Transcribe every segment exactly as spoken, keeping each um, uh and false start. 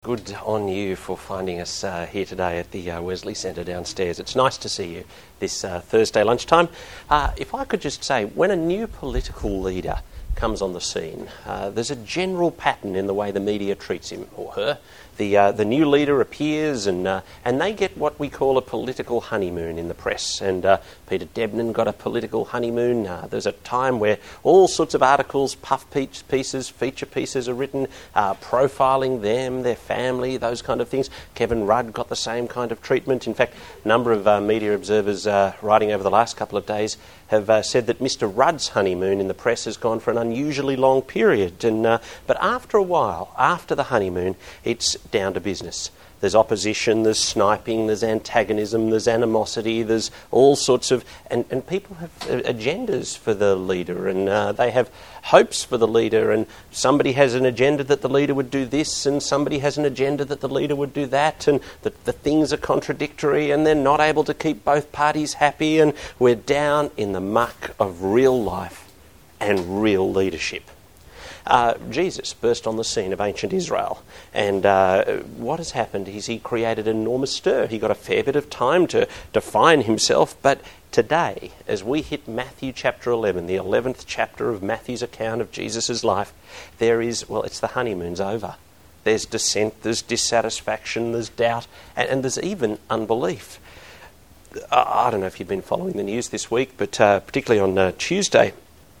Good on you for finding us uh, here today at the uh, Wesley Centre downstairs. It's nice to see you this uh, Thursday lunchtime. Uh, if I could just say, when a new political leader comes on the scene, uh, there's a general pattern in the way the media treats him or her. The uh, the new leader appears and uh, and they get what we call a political honeymoon in the press. And uh, Peter Debnam got a political honeymoon. Uh, there's a time where all sorts of articles, puff pieces, feature pieces are written, uh, profiling them, their family, those kind of things. Kevin Rudd got the same kind of treatment. In fact, a number of uh, media observers uh, writing over the last couple of days have uh, said that Mister Rudd's honeymoon in the press has gone for an unusually long period. And uh, but after a while, after the honeymoon, it's down to business. There's opposition, there's sniping, there's antagonism, there's animosity, there's all sorts of... And, and people have agendas for the leader, and uh, they have hopes for the leader, and somebody has an agenda that the leader would do this, and somebody has an agenda that the leader would do that, and the, the things are contradictory, and they're not able to keep both parties happy, and we're down in the muck of real life and real leadership. Uh, Jesus burst on the scene of ancient Israel, and uh, what has happened is he created an enormous stir. He got a fair bit of time to define himself, but today, as we hit Matthew chapter eleven, the eleventh chapter of Matthew's account of Jesus' life, there is, well, it's the honeymoon's over. There's dissent, there's dissatisfaction, there's doubt, and, and there's even unbelief. I, I don't know if you've been following the news this week, but uh, particularly on uh, Tuesday,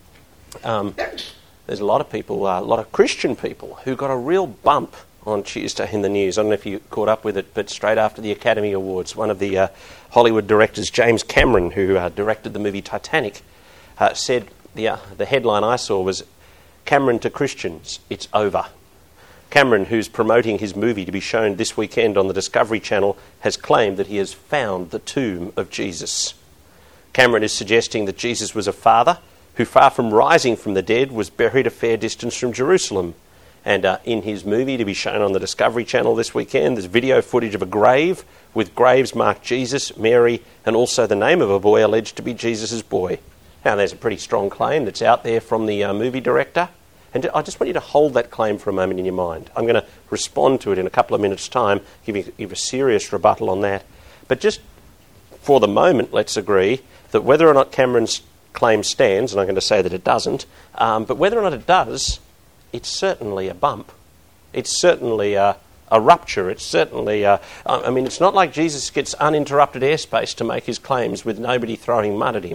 um, there's a lot of people, uh, a lot of Christian people who got a real bump on Tuesday in the news. I don't know if you caught up with it, but straight after the Academy Awards, one of the uh, Hollywood directors, James Cameron, who uh, directed the movie Titanic, uh, said, the, uh, the headline I saw was, "Cameron to Christians, it's over." Cameron, who's promoting his movie to be shown this weekend on the Discovery Channel, has claimed that he has found the tomb of Jesus. Cameron is suggesting that Jesus was a father who, far from rising from the dead, was buried a fair distance from Jerusalem. And uh, in his movie, to be shown on the Discovery Channel this weekend, there's video footage of a grave with graves marked Jesus, Mary, and also the name of a boy alleged to be Jesus' boy. Now, there's a pretty strong claim that's out there from the uh, movie director. And I just want you to hold that claim for a moment in your mind. I'm going to respond to it in a couple of minutes' time, give you give a serious rebuttal on that. But just for the moment, let's agree that whether or not Cameron's claim stands, and I'm going to say that it doesn't, um, but whether or not it does, it's certainly a bump. It's certainly a, a rupture. It's certainly, a, I mean, it's not like Jesus gets uninterrupted airspace to make his claims with nobody throwing mud at him.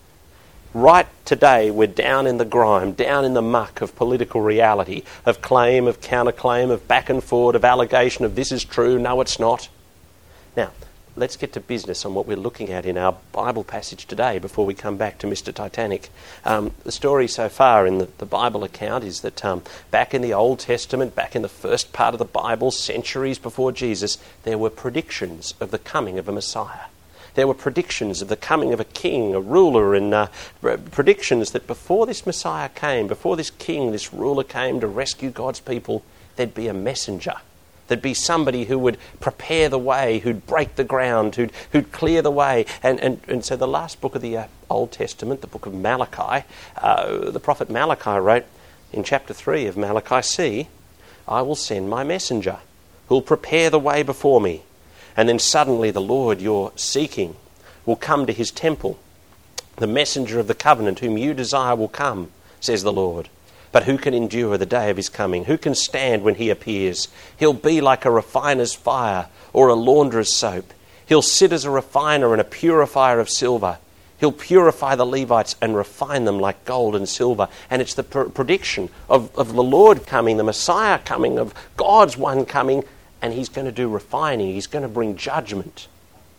Right today, we're down in the grime, down in the muck of political reality, of claim, of counterclaim, of back and forward, of allegation of this is true, no it's not. Now, let's get to business on what we're looking at in our Bible passage today before we come back to Mister Titanic. Um, the story so far in the, the Bible account is that um, back in the Old Testament, back in the first part of the Bible, centuries before Jesus, there were predictions of the coming of a Messiah. There were predictions of the coming of a king, a ruler, and uh, predictions that before this Messiah came, before this king, this ruler came to rescue God's people, there'd be a messenger. There'd be somebody who would prepare the way, who'd break the ground, who'd, who'd clear the way. And, and, and so the last book of the uh, Old Testament, the book of Malachi, uh, the prophet Malachi wrote in chapter three of Malachi, "See, I will send my messenger, who'll prepare the way before me. And then suddenly the Lord you're seeking will come to his temple. The messenger of the covenant whom you desire will come, says the Lord. But who can endure the day of his coming? Who can stand when he appears? He'll be like a refiner's fire or a launderer's soap. He'll sit as a refiner and a purifier of silver. He'll purify the Levites and refine them like gold and silver." And it's the pr- prediction of, of the Lord coming, the Messiah coming, of God's one coming, and he's going to do refining. He's going to bring judgment.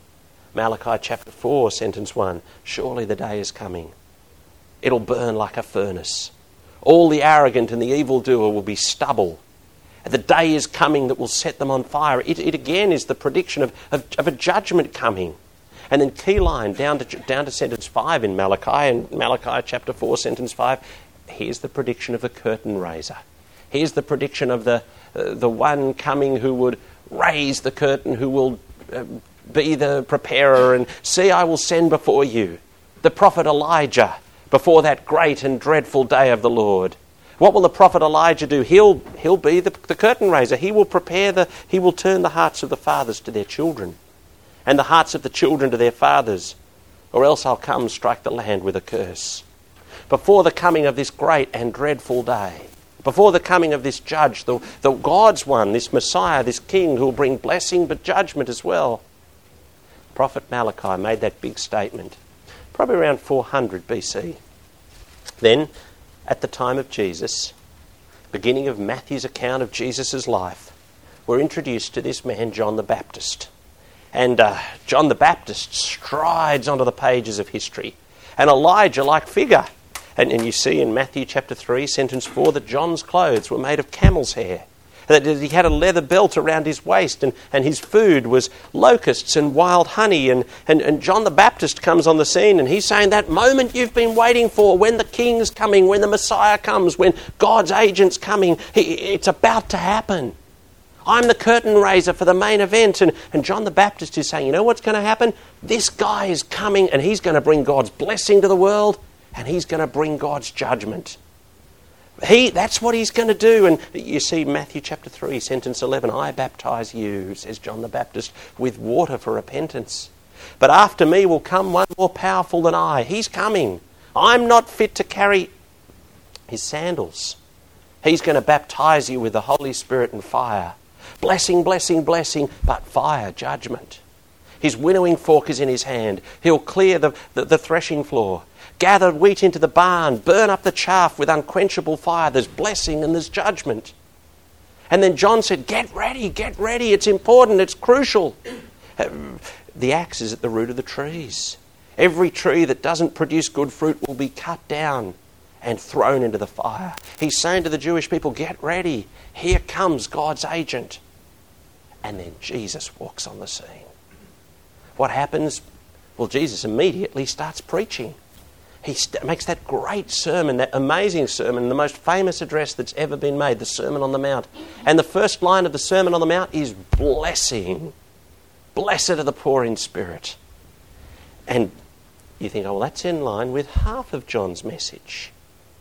Malachi chapter four, sentence one, "Surely the day is coming. It'll burn like a furnace. All the arrogant and the evildoer will be stubble. The day is coming that will set them on fire." It, it again is the prediction of, of, of a judgment coming. And then key line down to, down to sentence five in Malachi, and Malachi chapter four, sentence five, here's the prediction of the curtain raiser. Here's the prediction of the, uh, the one coming who would raise the curtain, who will uh, be the preparer. And see, I will send before you the prophet Elijah, before that great and dreadful day of the Lord. What will the prophet Elijah do? He'll, he'll be the, the curtain raiser. He will prepare the, he will turn the hearts of the fathers to their children and the hearts of the children to their fathers, or else I'll come and strike the land with a curse. Before the coming of this great and dreadful day, before the coming of this judge, the, the God's one, this Messiah, this King who will bring blessing but judgment as well, Prophet Malachi made that big statement, probably around four hundred B C. Then, at the time of Jesus, beginning of Matthew's account of Jesus' life, we're introduced to this man, John the Baptist. And uh, John the Baptist strides onto the pages of history. An Elijah-like figure. And, and you see in Matthew chapter three, sentence four, that John's clothes were made of camel's hair. That he had a leather belt around his waist, and, and his food was locusts and wild honey. And, and, and John the Baptist comes on the scene, and he's saying that moment you've been waiting for, when the King's coming, when the Messiah comes, when God's agent's coming, he, it's about to happen. I'm the curtain raiser for the main event. And, and John the Baptist is saying, you know what's going to happen? This guy is coming, and he's going to bring God's blessing to the world, and he's going to bring God's judgment. He, that's what he's going to do. And you see Matthew chapter three, sentence eleven, I baptize you, says John the Baptist, with water for repentance. But after me will come one more powerful than I. He's coming. I'm not fit to carry his sandals. He's going to baptize you with the Holy Spirit and fire. Blessing, blessing, blessing, but fire, judgment. His winnowing fork is in his hand. He'll clear the, the, the threshing floor. Gather wheat into the barn, burn up the chaff with unquenchable fire. There's blessing and there's judgment. And then John said, get ready, get ready. It's important, it's crucial. The axe is at the root of the trees. Every tree that doesn't produce good fruit will be cut down and thrown into the fire. He's saying to the Jewish people, get ready. Here comes God's agent. And then Jesus walks on the scene. What happens? Well, Jesus immediately starts preaching. He st- makes that great sermon, that amazing sermon, the most famous address that's ever been made, the Sermon on the Mount. And the first line of the Sermon on the Mount is blessing. Blessed are the poor in spirit. And you think, oh, well, that's in line with half of John's message.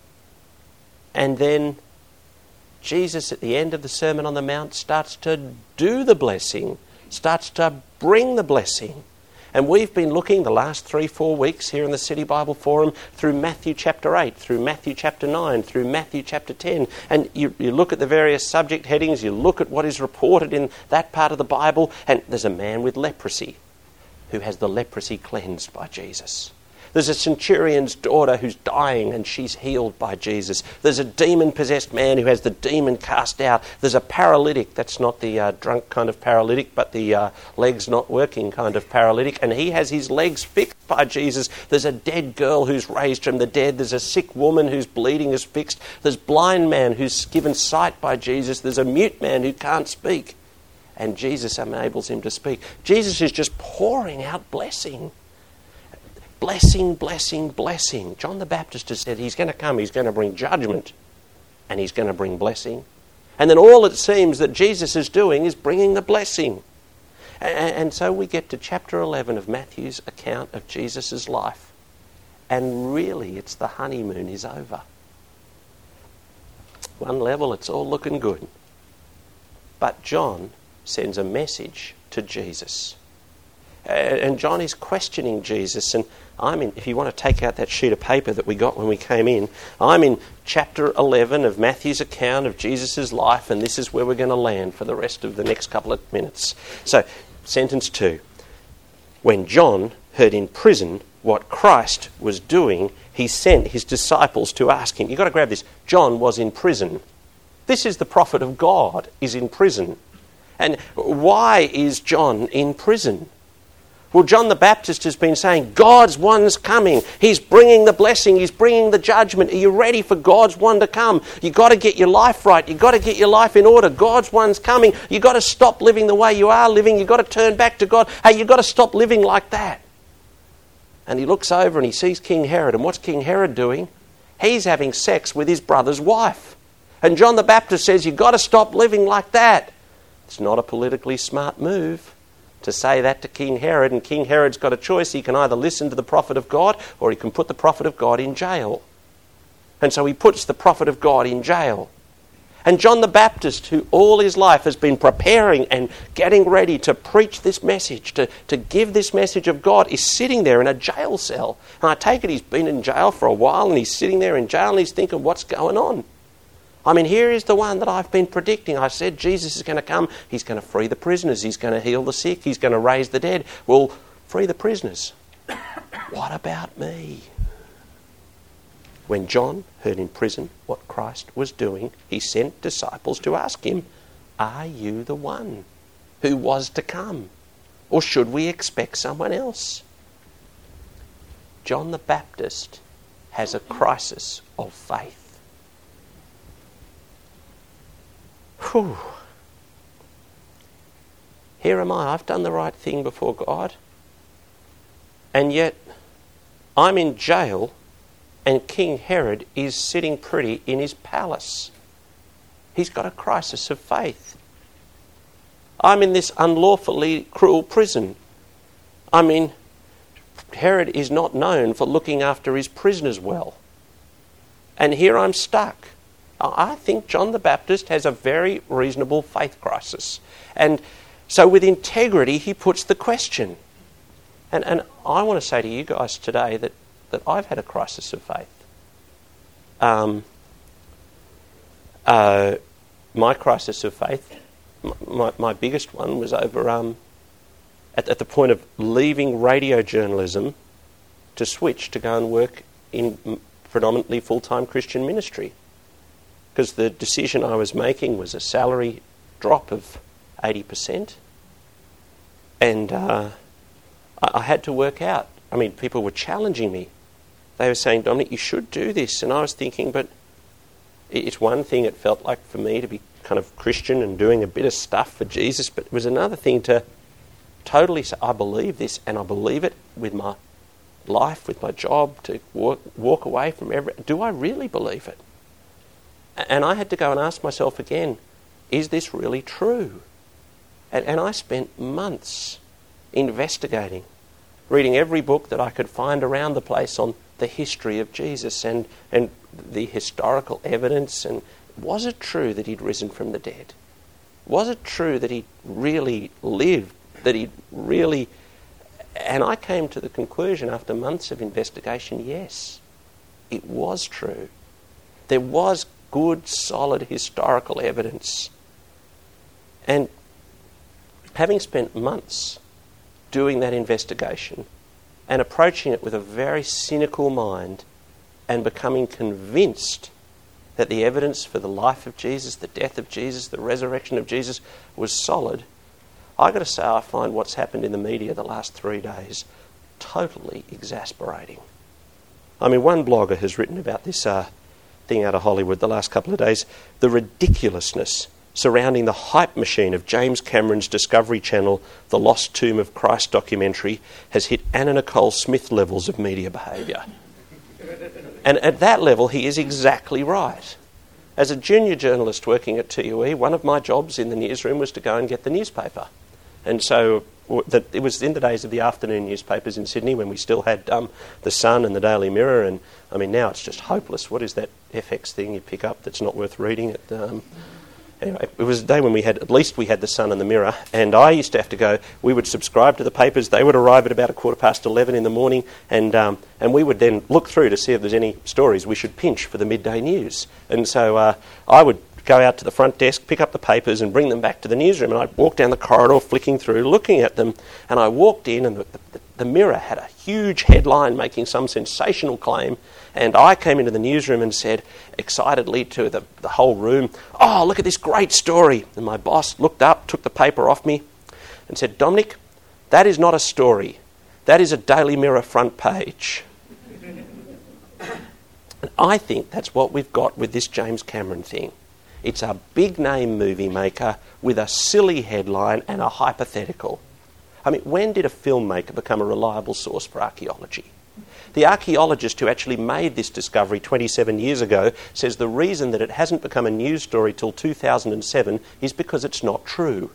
And then Jesus, at the end of the Sermon on the Mount, starts to do the blessing, starts to bring the blessing. And we've been looking the last three, four weeks here in the City Bible Forum through Matthew chapter eight, through Matthew chapter nine, through Matthew chapter ten. And you, you look at the various subject headings, you look at what is reported in that part of the Bible, and there's a man with leprosy who has the leprosy cleansed by Jesus. There's a centurion's daughter who's dying and she's healed by Jesus. There's a demon-possessed man who has the demon cast out. There's a paralytic, that's not the uh, drunk kind of paralytic, but the uh, legs not working kind of paralytic, and he has his legs fixed by Jesus. There's a dead girl who's raised from the dead. There's a sick woman whose bleeding is fixed. There's a blind man who's given sight by Jesus. There's a mute man who can't speak, and Jesus enables him to speak. Jesus is just pouring out blessing. Blessing, blessing, blessing. John the Baptist has said he's going to come, he's going to bring judgment, and he's going to bring blessing. And then all it seems that Jesus is doing is bringing the blessing. And, and so we get to chapter eleven of Matthew's account of Jesus' life. And really, it's the honeymoon is over. One level, it's all looking good. But John sends a message to Jesus. And John is questioning Jesus. And I'm in, if you want to take out that sheet of paper that we got when we came in, I'm in chapter eleven of Matthew's account of Jesus' life, and this is where we're going to land for the rest of the next couple of minutes. So, sentence two. When John heard in prison what Christ was doing, he sent his disciples to ask him. You've got to grab this. John was in prison. This is the prophet of God, is in prison. And why is John in prison? Well, John the Baptist has been saying, God's one's coming. He's bringing the blessing. He's bringing the judgment. Are you ready for God's one to come? You've got to get your life right. You've got to get your life in order. God's one's coming. You've got to stop living the way you are living. You've got to turn back to God. Hey, you've got to stop living like that. And he looks over and he sees King Herod. And what's King Herod doing? He's having sex with his brother's wife. And John the Baptist says, you've got to stop living like that. It's not a politically smart move to say that to King Herod, and King Herod's got a choice. He can either listen to the prophet of God or he can put the prophet of God in jail. And so he puts the prophet of God in jail. And John the Baptist, who all his life has been preparing and getting ready to preach this message, to, to give this message of God, is sitting there in a jail cell. And I take it he's been in jail for a while, and he's sitting there in jail and he's thinking, what's going on? I mean, here is the one that I've been predicting. I said Jesus is going to come. He's going to free the prisoners. He's going to heal the sick. He's going to raise the dead. Well, free the prisoners. What about me? When John heard in prison what Christ was doing, he sent disciples to ask him, are you the one who was to come? Or should we expect someone else? John the Baptist has a crisis of faith. Whew. Here am I. I've done the right thing before God. And yet I'm in jail, and King Herod is sitting pretty in his palace. He's got a crisis of faith. I'm in this unlawfully cruel prison. I mean, Herod is not known for looking after his prisoners well. And here I'm stuck. I think John the Baptist has a very reasonable faith crisis. And so with integrity, he puts the question. And, and I want to say to you guys today that that I've had a crisis of faith. Um, uh, my crisis of faith, my, my biggest one was over um, at, at the point of leaving radio journalism to switch to go and work in predominantly full-time Christian ministry. Because the decision I was making was a salary drop of eighty percent. And uh, I, I had to work out. I mean, people were challenging me. They were saying, Dominic, you should do this. And I was thinking, but it's one thing it felt like for me to be kind of Christian and doing a bit of stuff for Jesus, but it was another thing to totally say, I believe this, and I believe it with my life, with my job, to walk, walk away from every... Do I really believe it? And I had to go and ask myself again, is this really true? And, and I spent months investigating, reading every book that I could find around the place on the history of Jesus and, and the historical evidence. And was it true that he'd risen from the dead? Was it true that he really lived, that he really... And I came to the conclusion after months of investigation, yes, it was true. There was good, solid historical evidence. And having spent months doing that investigation and approaching it with a very cynical mind and becoming convinced that the evidence for the life of Jesus, the death of Jesus, the resurrection of Jesus was solid, I've got to say I find what's happened in the media the last three days totally exasperating. I mean, one blogger has written about this uh, thing out of Hollywood the last couple of days, the ridiculousness surrounding the hype machine of James Cameron's Discovery Channel The Lost Tomb of Christ documentary has hit Anna Nicole Smith levels of media behaviour. And at that level, he is exactly right. As a junior journalist working at T U E, one of my jobs in the newsroom was to go and get the newspaper. And so the, it was in the days of the afternoon newspapers in Sydney when we still had um, the Sun and the Daily Mirror. And I mean, now it's just hopeless. What is that F X thing you pick up that's not worth reading? It, um, Anyway, it was a day when we had, at least we had the Sun and the Mirror, and I used to have to go, we would subscribe to the papers, they would arrive at about a quarter past eleven in the morning, and um, and we would then look through to see if there's any stories we should pinch for the midday news. And so uh, I would go out to the front desk, pick up the papers and bring them back to the newsroom, and I'd walk down the corridor flicking through, looking at them, and I walked in and the, the, the Mirror had a huge headline making some sensational claim, and I came into the newsroom and said excitedly to the, the whole room, oh, look at this great story. And my boss looked up, took the paper off me and said, Dominic, that is not a story. That is a Daily Mirror front page. And I think that's what we've got with this James Cameron thing. It's a big-name movie maker with a silly headline and a hypothetical. I mean, when did a filmmaker become a reliable source for archaeology? The archaeologist who actually made this discovery twenty-seven years ago says the reason that it hasn't become a news story till two thousand seven is because it's not true.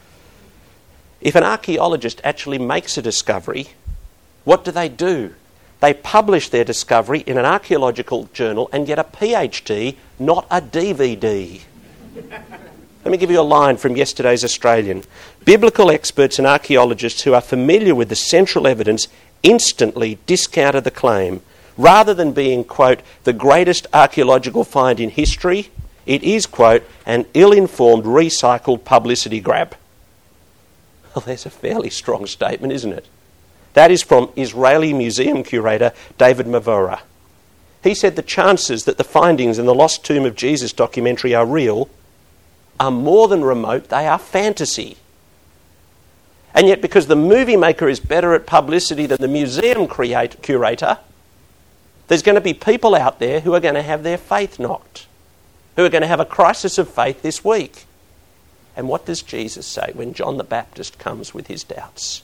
If an archaeologist actually makes a discovery, what do they do? They publish their discovery in an archaeological journal and get a PhD, not a D V D. Let me give you a line from yesterday's Australian. Biblical experts and archaeologists who are familiar with the central evidence instantly discounted the claim. Rather than being, quote, the greatest archaeological find in history, it is, quote, an ill-informed recycled publicity grab. Well, there's a fairly strong statement, isn't it? That is from Israeli museum curator David Mavora. He said the chances that the findings in the Lost Tomb of Jesus documentary are real are more than remote, they are fantasy. And yet, because the movie maker is better at publicity than the museum create, curator, there's going to be people out there who are going to have their faith knocked, who are going to have a crisis of faith this week. And what does Jesus say when John the Baptist comes with his doubts?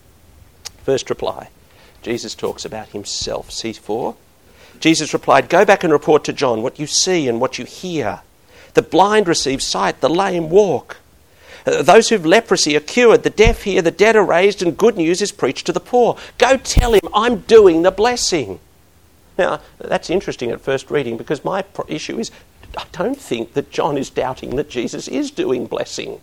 First reply, Jesus talks about himself. C four. Jesus replied, go back and report to John what you see and what you hear. The blind receive sight, the lame walk. Uh, those who have leprosy are cured, the deaf hear, the dead are raised, and good news is preached to the poor. Go tell him I'm doing the blessing. Now, that's interesting at first reading, because my pro- issue is I don't think that John is doubting that Jesus is doing blessing.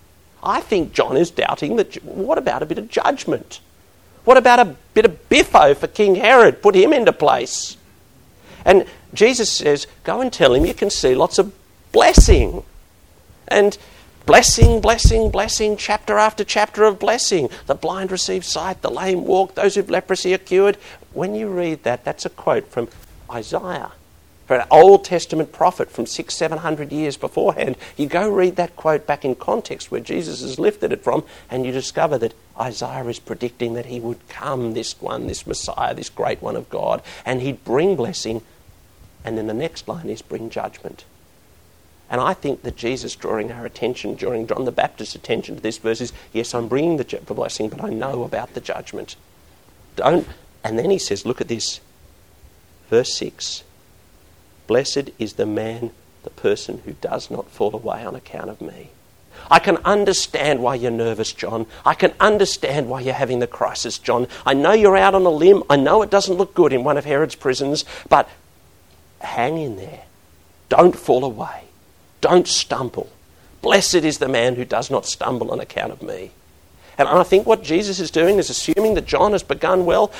I think John is doubting that, what about a bit of judgment? What about a bit of biffo for King Herod? Put him into place. And Jesus says, go and tell him you can see lots of blessing. And blessing, blessing, blessing, chapter after chapter of blessing. The blind receive sight, the lame walk, those who have leprosy are cured. When you read that, that's a quote from Isaiah, from an Old Testament prophet from six, seven hundred years beforehand. You go read that quote back in context where Jesus has lifted it from, and you discover that Isaiah is predicting that he would come, this one, this Messiah, this great one of God, and he'd bring blessing. And then the next line is bring judgment. And I think that Jesus drawing our attention, drawing John the Baptist's attention to this verse is, yes, I'm bringing the ju- blessing, but I know about the judgment. Don't. And then he says, look at this. Verse six. Blessed is the man, the person who does not fall away on account of me. I can understand why you're nervous, John. I can understand why you're having the crisis, John. I know you're out on a limb. I know it doesn't look good in one of Herod's prisons, but hang in there. Don't fall away. Don't stumble. Blessed is the man who does not stumble on account of me. And I think what Jesus is doing is assuming that John has begun well.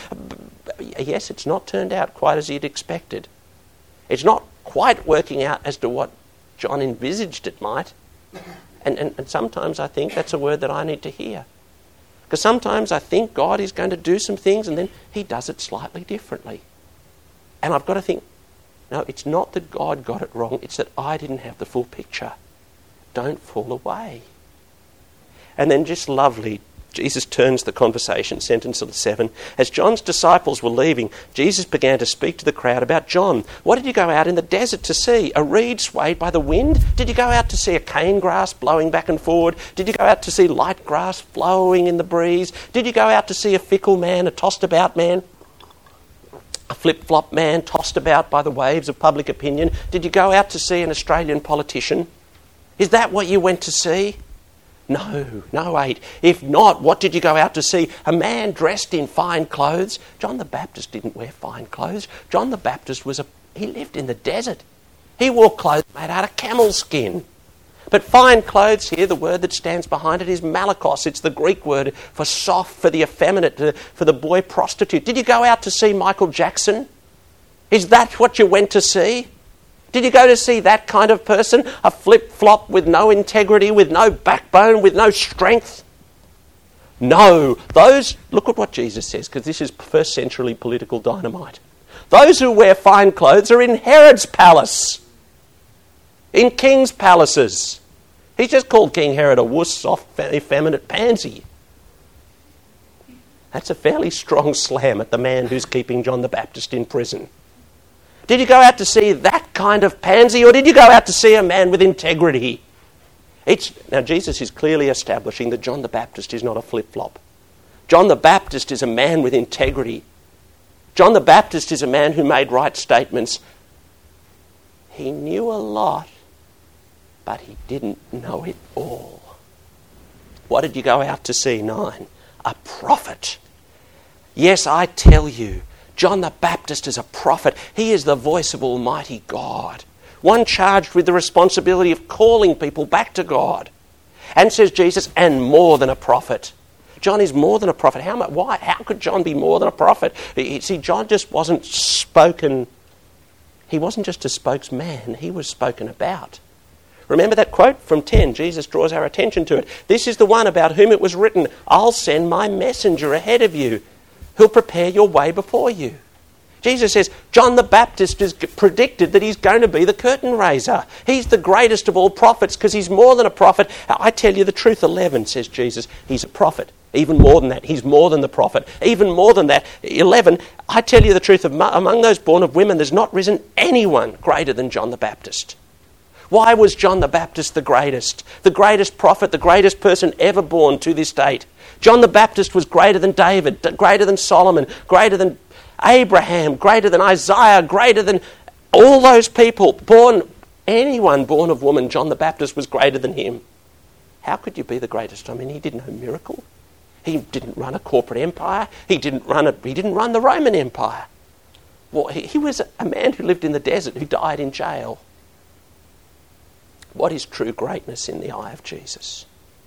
Yes, it's not turned out quite as he'd expected. It's not quite working out as to what John envisaged it might. And, and, and sometimes I think that's a word that I need to hear. Because sometimes I think God is going to do some things and then he does it slightly differently. And I've got to think, no, it's not that God got it wrong, it's that I didn't have the full picture. Don't fall away. And then just lovely, Jesus turns the conversation, sentence seven. As John's disciples were leaving, Jesus began to speak to the crowd about John. What did you go out in the desert to see? A reed swayed by the wind? Did you go out to see a cane grass blowing back and forward? Did you go out to see light grass flowing in the breeze? Did you go out to see a fickle man, a tossed about man? A flip-flop man tossed about by the waves of public opinion? Did you go out to see an Australian politician? Is that what you went to see? No, no, eight. If not, what did you go out to see? A man dressed in fine clothes? John the Baptist didn't wear fine clothes. John the Baptist was a... he lived in the desert. He wore clothes made out of camel skin. But fine clothes here, the word that stands behind it is malakos. It's the Greek word for soft, for the effeminate, for the boy prostitute. Did you go out to see Michael Jackson? Is that what you went to see? Did you go to see that kind of person? A flip-flop with no integrity, with no backbone, with no strength? No. Those, look at what Jesus says, because this is first century political dynamite. Those who wear fine clothes are in Herod's palace, in king's palaces. He's just called King Herod a wuss, soft, effeminate pansy. That's a fairly strong slam at the man who's keeping John the Baptist in prison. Did you go out to see that kind of pansy, or did you go out to see a man with integrity? It's, now, Jesus is clearly establishing that John the Baptist is not a flip-flop. John the Baptist is a man with integrity. John the Baptist is a man who made right statements. He knew a lot, but he didn't know it all. What did you go out to see? Nine. A prophet. Yes, I tell you, John the Baptist is a prophet. He is the voice of Almighty God, one charged with the responsibility of calling people back to God. And says Jesus, and more than a prophet. John is more than a prophet. How much? Why? How could John be more than a prophet? You see, John just wasn't spoken. He wasn't just a spokesman. He was spoken about. Remember that quote from ten? Jesus draws our attention to it. This is the one about whom it was written, I'll send my messenger ahead of you, who'll prepare your way before you. Jesus says, John the Baptist has predicted that he's going to be the curtain raiser. He's the greatest of all prophets because he's more than a prophet. I tell you the truth, eleven, says Jesus, he's a prophet. Even more than that, he's more than the prophet. Even more than that, eleven, I tell you the truth, among those born of women, there's not risen anyone greater than John the Baptist. Why was John the Baptist the greatest? The greatest prophet, the greatest person ever born to this date. John the Baptist was greater than David, greater than Solomon, greater than Abraham, greater than Isaiah, greater than all those people. Born, anyone born of woman, John the Baptist was greater than him. How could you be the greatest? I mean, he did no miracle. He didn't run a corporate empire. He didn't run a, he didn't run the Roman Empire. Well, he, he was a man who lived in the desert, who died in jail. What is true greatness in the eye of Jesus?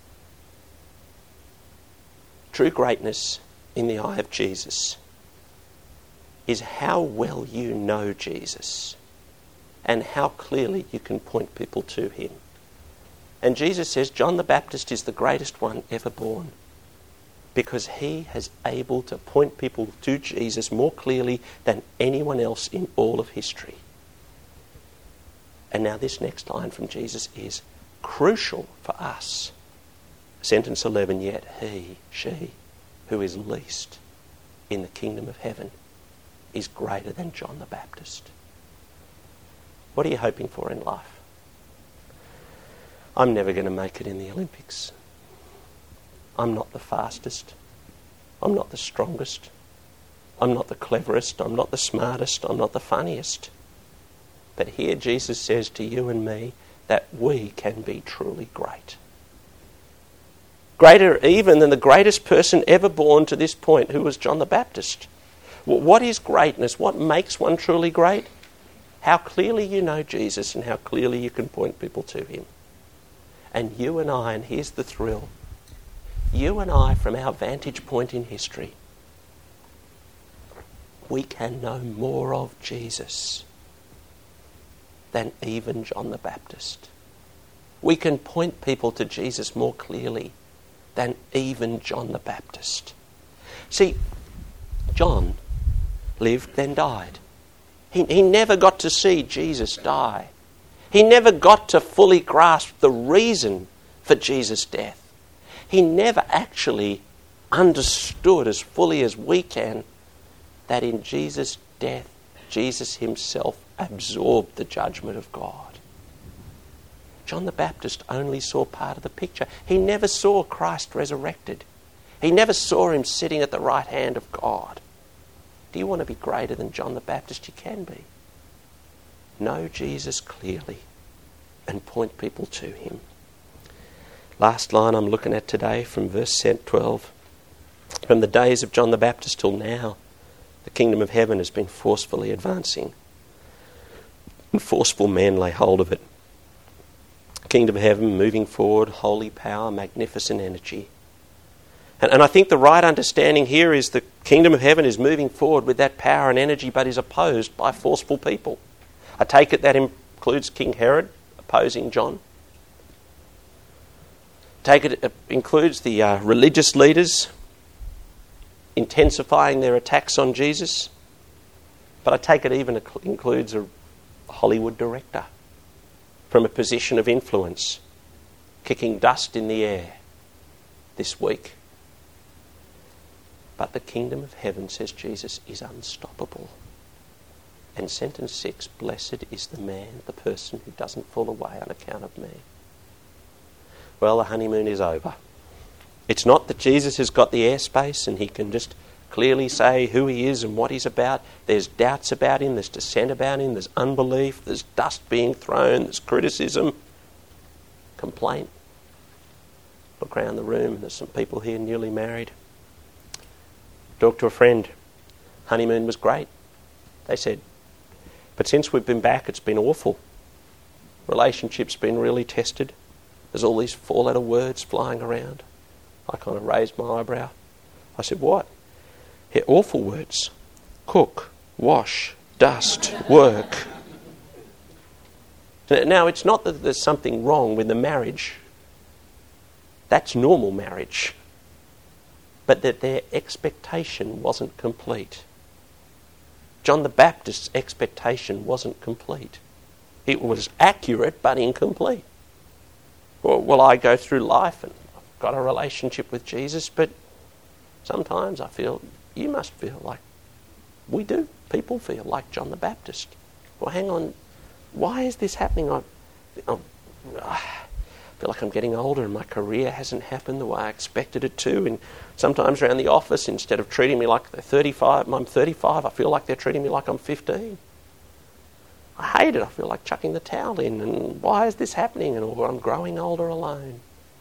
True greatness in the eye of Jesus is how well you know Jesus and how clearly you can point people to him. And Jesus says John the Baptist is the greatest one ever born because he is able to point people to Jesus more clearly than anyone else in all of history. And now this next line from Jesus is crucial for us. Sentence eleven, yet he, she, who is least in the kingdom of heaven is greater than John the Baptist. What are you hoping for in life? I'm never going to make it in the Olympics. I'm not the fastest. I'm not the strongest. I'm not the cleverest. I'm not the smartest. I'm not the funniest. But here Jesus says to you and me that we can be truly great. Greater even than the greatest person ever born to this point, who was John the Baptist. What is greatness? What makes one truly great? How clearly you know Jesus and how clearly you can point people to him. And you and I, and here's the thrill, you and I, from our vantage point in history, we can know more of Jesus than even John the Baptist. We can point people to Jesus more clearly than even John the Baptist. See, John lived then died. He, he never got to see Jesus die. He never got to fully grasp the reason for Jesus' death. He never actually understood as fully as we can that in Jesus' death, Jesus himself absorbed the judgment of God. John the Baptist only saw part of the picture. He never saw Christ resurrected. He never saw him sitting at the right hand of God. Do you want to be greater than John the Baptist? You can be. Know Jesus clearly and point people to him. Last line I'm looking at today from verse twelve. From the days of John the Baptist till now, the kingdom of heaven has been forcefully advancing. And forceful men lay hold of it. Kingdom of heaven moving forward, holy power, magnificent energy. And, and I think the right understanding here is the kingdom of heaven is moving forward with that power and energy, but is opposed by forceful people. I take it that includes King Herod opposing John. Take it, it includes the uh, religious leaders intensifying their attacks on Jesus. But I take it even includes a Hollywood director from a position of influence kicking dust in the air this week. But the kingdom of heaven, says Jesus, is unstoppable. And sentence six, blessed is the man, the person who doesn't fall away on account of me. Well, the honeymoon is over. It's not that Jesus has got the airspace and he can just clearly say who he is and what he's about. There's doubts about him, there's dissent about him, there's unbelief, there's dust being thrown, there's criticism, complaint. Look around the room, there's some people here newly married. Talk to a friend. Honeymoon was great, they said. But since we've been back, it's been awful. Relationship's been really tested. There's all these four-letter words flying around. I kind of raised my eyebrow. I said, what? Yeah, awful words. Cook, wash, dust, work. Now, it's not that there's something wrong with the marriage. That's normal marriage. But that their expectation wasn't complete. John the Baptist's expectation wasn't complete. It was accurate but incomplete. Well, well, I go through life and I've got a relationship with Jesus, but sometimes I feel, you must feel like we do. People feel like John the Baptist. Well, hang on. Why is this happening? I, I feel like I'm getting older and my career hasn't happened the way I expected it to. And sometimes around the office, instead of treating me like they're thirty-five, I'm thirty-five, I feel like they're treating me like I'm fifteen. I hate it. I feel like chucking the towel in. And why is this happening? And or I'm growing older alone.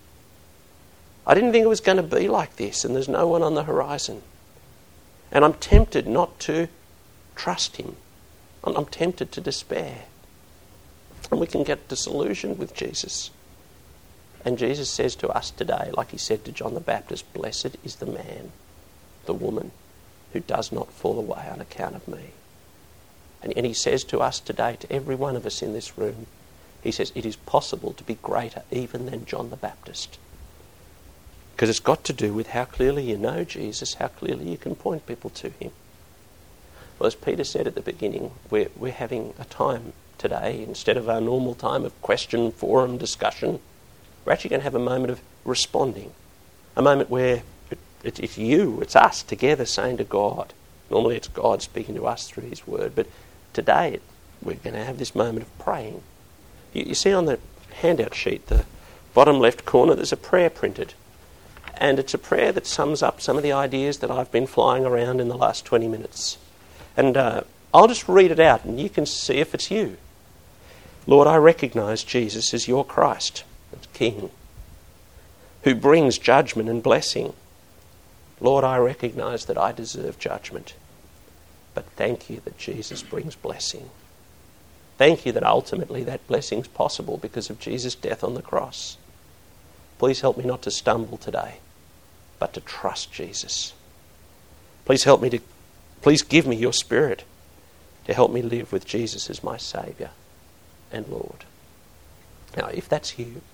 I didn't think it was going to be like this, and there's no one on the horizon. And I'm tempted not to trust him. I'm tempted to despair. And we can get disillusioned with Jesus. And Jesus says to us today, like he said to John the Baptist, blessed is the man, the woman, who does not fall away on account of me. And, and he says to us today, to every one of us in this room, he says, it is possible to be greater even than John the Baptist. Because it's got to do with how clearly you know Jesus, how clearly you can point people to him. Well, as Peter said at the beginning, we're, we're having a time today, instead of our normal time of question, forum, discussion, we're actually going to have a moment of responding. A moment where it, it, it's you, it's us together saying to God. Normally it's God speaking to us through his word, but today it, we're going to have this moment of praying. You, you see on the handout sheet, the bottom left corner, there's a prayer printed. And it's a prayer that sums up some of the ideas that I've been flying around in the last twenty minutes. And uh, I'll just read it out and you can see if it's you. Lord, I recognise Jesus as your Christ, as King, who brings judgment and blessing. Lord, I recognise that I deserve judgment. But thank you that Jesus brings blessing. Thank you that ultimately that blessing is possible because of Jesus' death on the cross. Please help me not to stumble today, but to trust Jesus. Please help me to, please give me your Spirit to help me live with Jesus as my Saviour and Lord. Now, if that's you,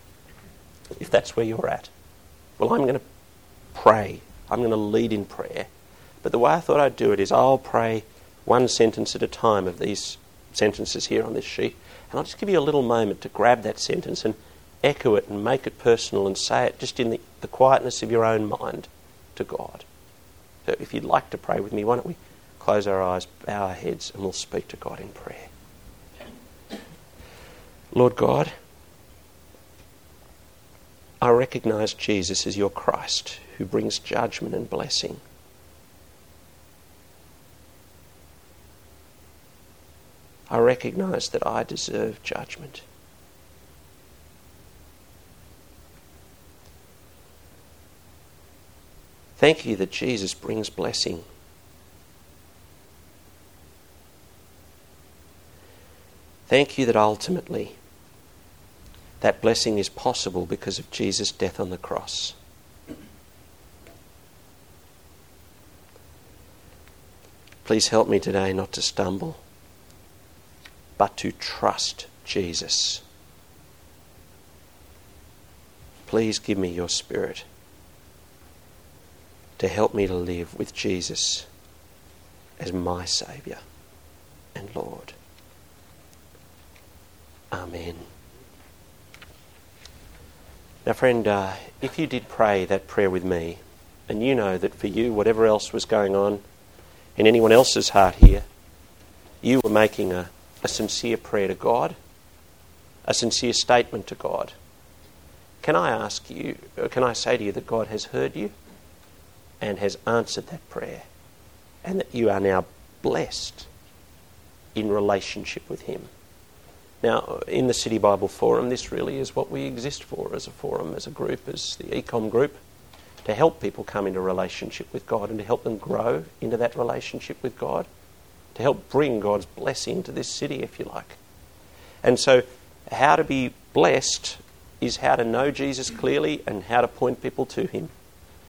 if that's where you're at, well, I'm going to pray. I'm going to lead in prayer. But the way I thought I'd do it is I'll pray one sentence at a time of these sentences here on this sheet, and I'll just give you a little moment to grab that sentence and echo it and make it personal and say it just in the, the quietness of your own mind to God. So if you'd like to pray with me, why don't we close our eyes, bow our heads, and we'll speak to God in prayer. Lord God, I recognise Jesus as your Christ, who brings judgment and blessing. I recognise that I deserve judgment. Thank you that Jesus brings blessing. Thank you that ultimately that blessing is possible because of Jesus' death on the cross. Please help me today not to stumble, but to trust Jesus. Please give me your Spirit to help me to live with Jesus as my Saviour and Lord. Amen. Now, friend, uh, if you did pray that prayer with me, and you know that for you, whatever else was going on in anyone else's heart here, you were making a, a sincere prayer to God, a sincere statement to God. Can I ask you, or can I say to you that God has heard you and has answered that prayer, and that you are now blessed in relationship with him? Now, in the City Bible Forum, this really is what we exist for as a forum, as a group, as the Ecom group, to help people come into relationship with God and to help them grow into that relationship with God, to help bring God's blessing to this city, if you like. And so how to be blessed is how to know Jesus clearly and how to point people to him.